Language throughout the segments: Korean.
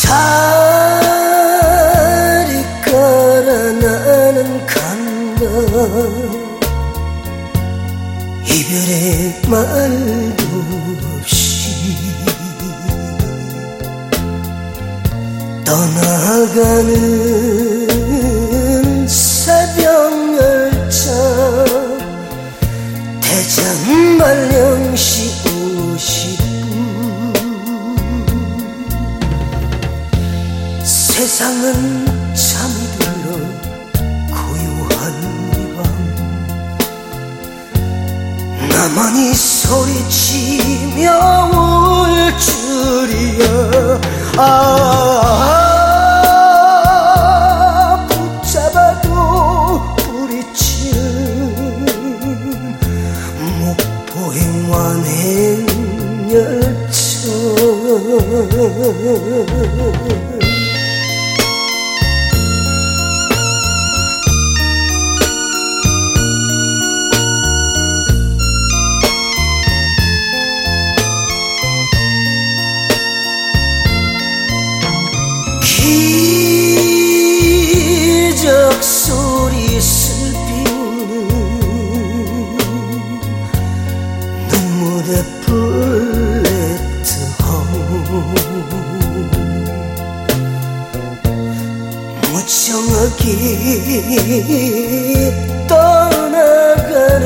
다리가라 나는 간다. 이별의 말도 없이 떠나가는 새벽 열차. 대전 말령시 50분. 세상은 잠이 들어 고요한 이 밤. 나만이 소리치며 울 줄이야. 붙잡아도 부딪히는 목포행 완행 열차. 기적 소리 슬피우는 눈물의 플랫홈. 무정하게 떠나가는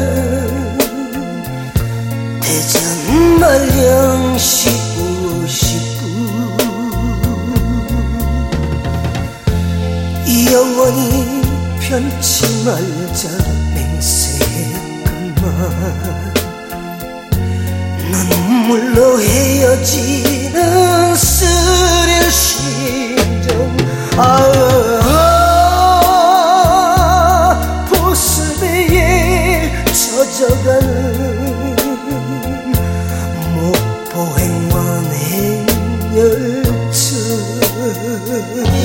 대전 말령시 50분. 영원히 변치 말자 맹세했건만 눈물로 헤어지는 쓰릴 심정. 보슬배에 젖어가는 목포행 완행 열차.